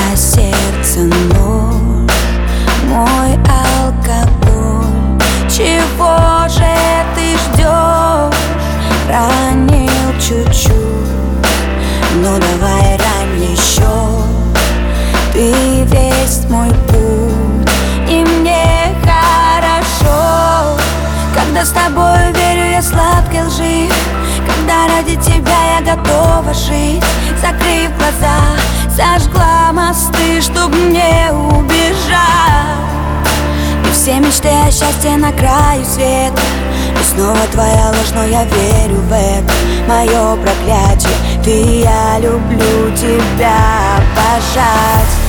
а сердце нож, мой алкоголь. Чего же ты ждешь? Ранил чуть-чуть, ну давай рань еще. Ты весь мой путь, и мне хорошо, когда с тобой верю я сладкой лжи, когда ради тебя я готова жить. Закрыв глаза, зажгла мосты, чтоб не убежать. И все мечты о счастье на краю света, и снова твоя ложь, но я верю в это. Мое проклятие, ты, я люблю тебя обожать.